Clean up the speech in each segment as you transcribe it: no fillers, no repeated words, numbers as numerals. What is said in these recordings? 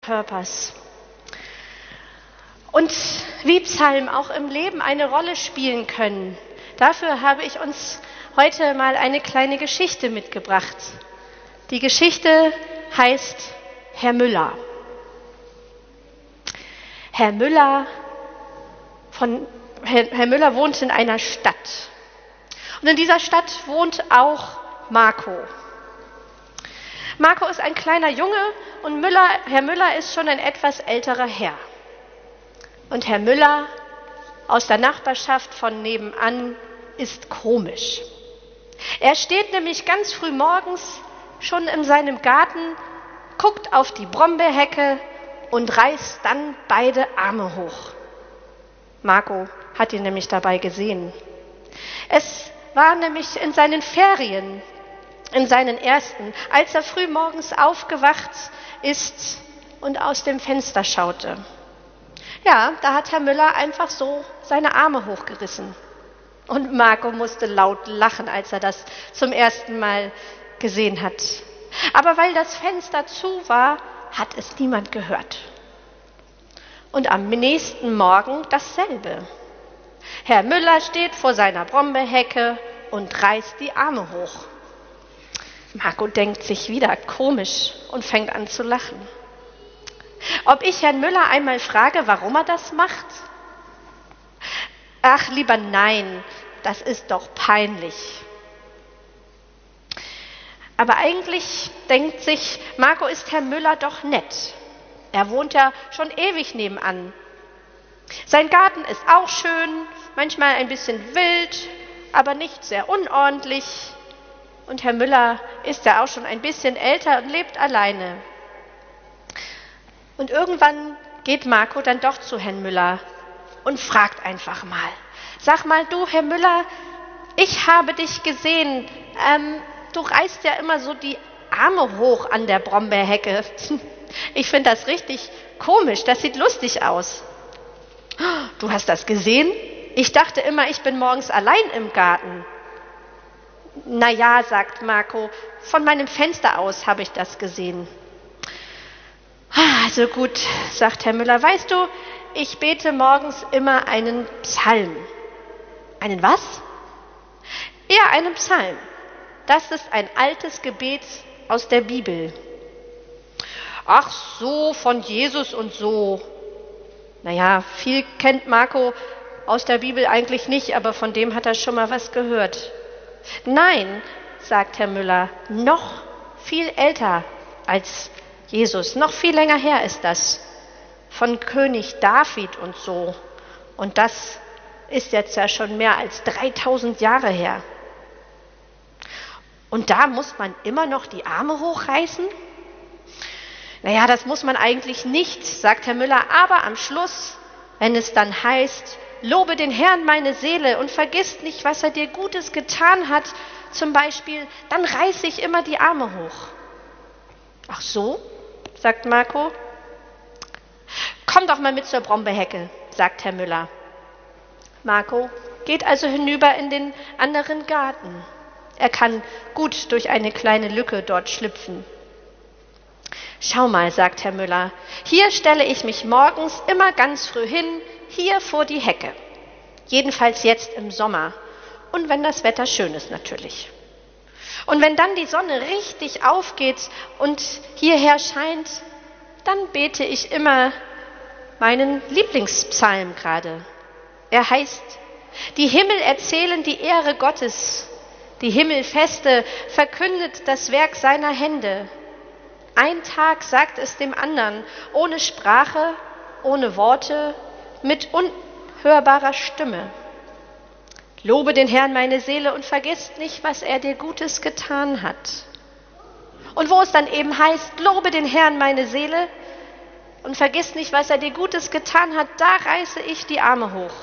Körpers. Und wie Psalmen auch im Leben eine Rolle spielen können, dafür habe ich uns heute mal eine kleine Geschichte mitgebracht. Die Geschichte heißt Herr Müller. Herr Müller wohnt in einer Stadt. Und in dieser Stadt wohnt auch Marco. Marco ist ein kleiner Junge und Herr Müller ist schon ein etwas älterer Herr. Und Herr Müller aus der Nachbarschaft von nebenan ist komisch. Er steht nämlich ganz früh morgens schon in seinem Garten, guckt auf die Brombeerhecke und reißt dann beide Arme hoch. Marco hat ihn nämlich dabei gesehen. Es war nämlich in seinen Ferien, in seinen ersten, als er früh morgens aufgewacht ist und aus dem Fenster schaute. Ja, da hat Herr Müller einfach so seine Arme hochgerissen. Und Marco musste laut lachen, als er das zum ersten Mal gesehen hat. Aber weil das Fenster zu war, hat es niemand gehört. Und am nächsten Morgen dasselbe. Herr Müller steht vor seiner Brombeerhecke und reißt die Arme hoch. Marco denkt sich wieder komisch und fängt an zu lachen. Ob ich Herrn Müller einmal frage, warum er das macht? Ach, lieber nein, das ist doch peinlich. Aber eigentlich denkt sich, Marco ist Herr Müller doch nett. Er wohnt ja schon ewig nebenan. Sein Garten ist auch schön, manchmal ein bisschen wild, aber nicht sehr unordentlich. Und Herr Müller ist ja auch schon ein bisschen älter und lebt alleine. Und irgendwann geht Marco dann doch zu Herrn Müller und fragt einfach mal. Sag mal, du Herr Müller, ich habe dich gesehen. Du reißt ja immer so die Arme hoch an der Brombeerhecke. Ich finde das richtig komisch, das sieht lustig aus. Du hast das gesehen? Ich dachte immer, ich bin morgens allein im Garten. Na ja, sagt Marco, von meinem Fenster aus habe ich das gesehen. Also gut, sagt Herr Müller, weißt du, ich bete morgens immer einen Psalm. Einen was? Ja, einen Psalm. Das ist ein altes Gebet aus der Bibel. Ach so, von Jesus und so. Naja, viel kennt Marco aus der Bibel eigentlich nicht, aber von dem hat er schon mal was gehört. Nein, sagt Herr Müller, noch viel älter als Jesus, noch viel länger her ist das, von König David und so. Und das ist jetzt ja schon mehr als 3000 Jahre her. Und da muss man immer noch die Arme hochreißen? Naja, das muss man eigentlich nicht, sagt Herr Müller, aber am Schluss, wenn es dann heißt, lobe den Herrn meine Seele und vergiss nicht, was er dir Gutes getan hat, zum Beispiel, dann reiße ich immer die Arme hoch. Ach so, sagt Marco. Komm doch mal mit zur Brombeerhecke, sagt Herr Müller. Marco geht also hinüber in den anderen Garten. Er kann gut durch eine kleine Lücke dort schlüpfen. Schau mal, sagt Herr Müller, hier stelle ich mich morgens immer ganz früh hin, hier vor die Hecke. Jedenfalls jetzt im Sommer und wenn das Wetter schön ist natürlich. Und wenn dann die Sonne richtig aufgeht und hierher scheint, dann bete ich immer meinen Lieblingspsalm gerade. Er heißt, die Himmel erzählen die Ehre Gottes, die Himmelfeste verkündet das Werk seiner Hände. Ein Tag sagt es dem anderen, ohne Sprache, ohne Worte, mit unhörbarer Stimme. Lobe den Herrn meine Seele und vergiss nicht, was er dir Gutes getan hat. Und wo es dann eben heißt, lobe den Herrn meine Seele und vergiss nicht, was er dir Gutes getan hat, da reiße ich die Arme hoch.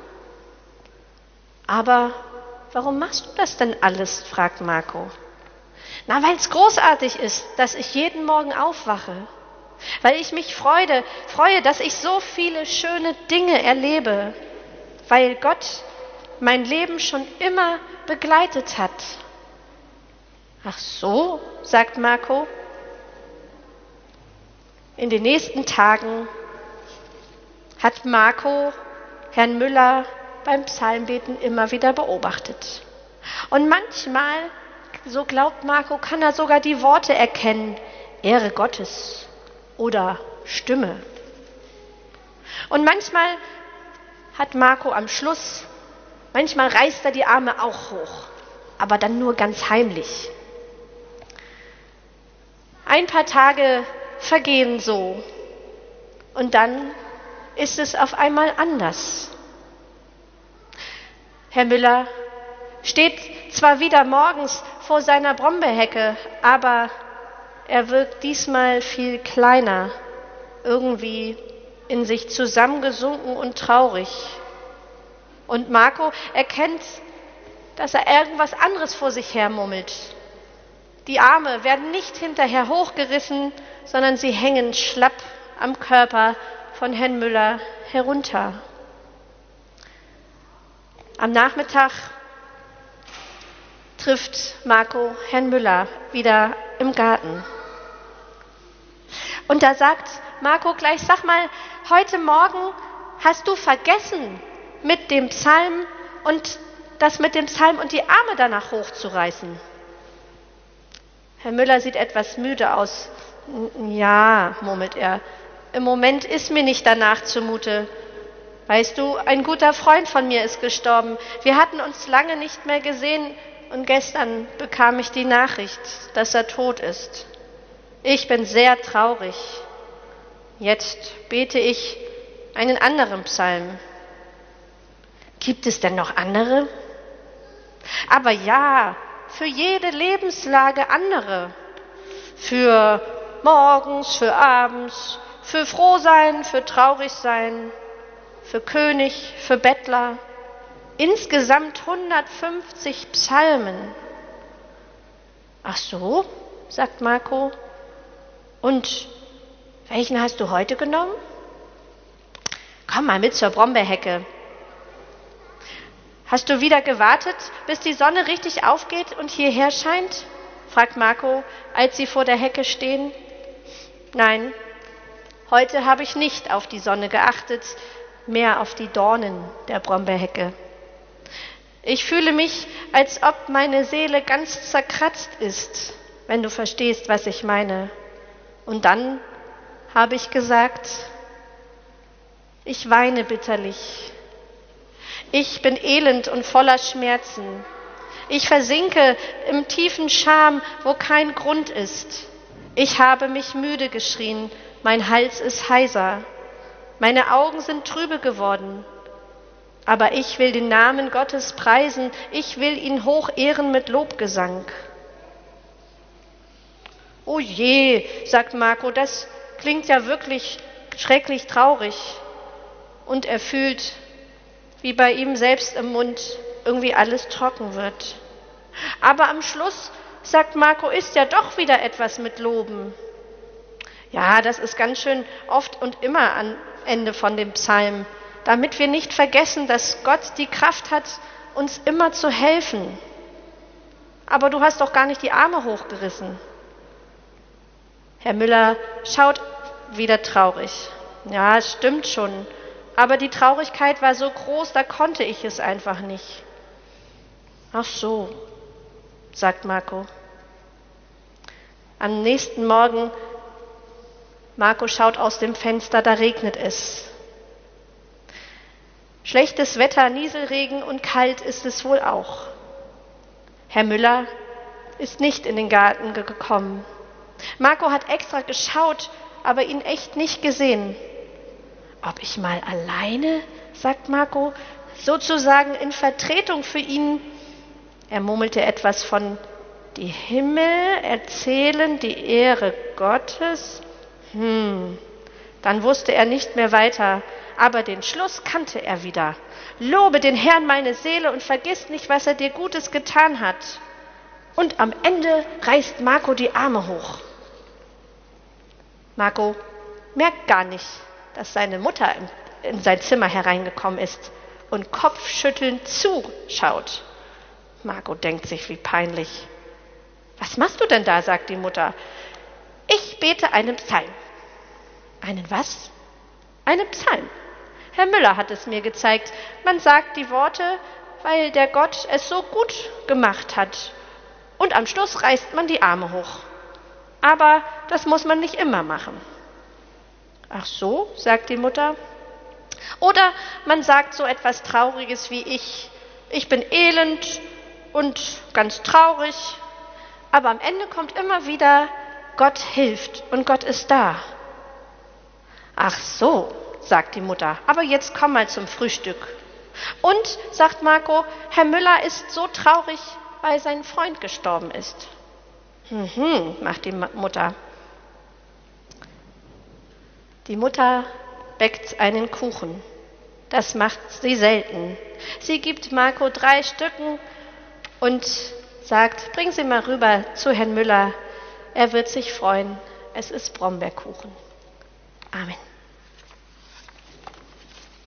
Aber warum machst du das denn alles, fragt Marco. Na, weil es großartig ist, dass ich jeden Morgen aufwache. Weil ich mich freue, dass ich so viele schöne Dinge erlebe. Weil Gott mein Leben schon immer begleitet hat. Ach so, sagt Marco. In den nächsten Tagen hat Marco Herrn Müller beim Psalmbeten immer wieder beobachtet. Und manchmal, so glaubt Marco, kann er sogar die Worte erkennen: Ehre Gottes oder Stimme. Und manchmal hat Marco am Schluss, manchmal reißt er die Arme auch hoch, aber dann nur ganz heimlich. Ein paar Tage vergehen so und dann ist es auf einmal anders. Herr Müller steht zwar wieder morgens vor seiner Brombeerhecke, aber er wirkt diesmal viel kleiner, irgendwie in sich zusammengesunken und traurig. Und Marco erkennt, dass er irgendwas anderes vor sich her murmelt. Die Arme werden nicht hinterher hochgerissen, sondern sie hängen schlapp am Körper von Herrn Müller herunter. Am Nachmittag trifft Marco Herrn Müller wieder im Garten. Und da sagt Marco gleich: Sag mal, heute Morgen hast du vergessen, mit dem Psalm und die Arme danach hochzureißen. Herr Müller sieht etwas müde aus. Ja, murmelt er, im Moment ist mir nicht danach zumute. Weißt du, ein guter Freund von mir ist gestorben. Wir hatten uns lange nicht mehr gesehen und gestern bekam ich die Nachricht, dass er tot ist. Ich bin sehr traurig. Jetzt bete ich einen anderen Psalm. Gibt es denn noch andere? Aber ja, für jede Lebenslage andere. Für morgens, für abends, für Frohsein, für Traurigsein, für König, für Bettler. Insgesamt 150 Psalmen. Ach so, sagt Marco. Und welchen hast du heute genommen? Komm mal mit zur Brombeerhecke. Hast du wieder gewartet, bis die Sonne richtig aufgeht und hierher scheint? Fragt Marco, als sie vor der Hecke stehen. Nein, heute habe ich nicht auf die Sonne geachtet, mehr auf die Dornen der Brombeerhecke. Ich fühle mich, als ob meine Seele ganz zerkratzt ist, wenn du verstehst, was ich meine. Und dann habe ich gesagt, ich weine bitterlich. Ich bin elend und voller Schmerzen. Ich versinke im tiefen Scham, wo kein Grund ist. Ich habe mich müde geschrien, mein Hals ist heiser. Meine Augen sind trübe geworden. Aber ich will den Namen Gottes preisen, ich will ihn hoch ehren mit Lobgesang. Oh je, sagt Marco, das klingt ja wirklich schrecklich traurig. Und er fühlt, wie bei ihm selbst im Mund irgendwie alles trocken wird. Aber am Schluss, sagt Marco, ist ja doch wieder etwas mit Loben. Ja, das ist ganz schön oft und immer am Ende von dem Psalm, damit wir nicht vergessen, dass Gott die Kraft hat, uns immer zu helfen. Aber du hast doch gar nicht die Arme hochgerissen. Herr Müller schaut wieder traurig. Ja, es stimmt schon. Aber die Traurigkeit war so groß, da konnte ich es einfach nicht. Ach so, sagt Marco. Am nächsten Morgen, Marco schaut aus dem Fenster, da regnet es. Schlechtes Wetter, Nieselregen und kalt ist es wohl auch. Herr Müller ist nicht in den Garten gekommen. Marco hat extra geschaut, aber ihn echt nicht gesehen. Ob ich mal alleine, sagt Marco, sozusagen in Vertretung für ihn. Er murmelte etwas von die Himmel erzählen die Ehre Gottes. Dann wusste er nicht mehr weiter, aber den Schluss kannte er wieder. Lobe den Herrn meine Seele und vergiss nicht, was er dir Gutes getan hat. Und am Ende reißt Marco die Arme hoch. Marco merkt gar nicht, dass seine Mutter in sein Zimmer hereingekommen ist und kopfschüttelnd zuschaut. Marco denkt sich, wie peinlich. Was machst du denn da, sagt die Mutter. Ich bete einen Psalm. Einen was? Einen Psalm. Herr Müller hat es mir gezeigt. Man sagt die Worte, weil der Gott es so gut gemacht hat. Und am Schluss reißt man die Arme hoch. Aber das muss man nicht immer machen. Ach so, sagt die Mutter. Oder man sagt so etwas Trauriges wie ich bin elend und ganz traurig. Aber am Ende kommt immer wieder, Gott hilft und Gott ist da. Ach so, sagt die Mutter, aber jetzt komm mal zum Frühstück. Und, sagt Marco, Herr Müller ist so traurig, weil sein Freund gestorben ist. Macht die Mutter. Die Mutter bäckt einen Kuchen. Das macht sie selten. Sie gibt Marco 3 Stücken und sagt, bring sie mal rüber zu Herrn Müller. Er wird sich freuen. Es ist Brombeerkuchen. Amen.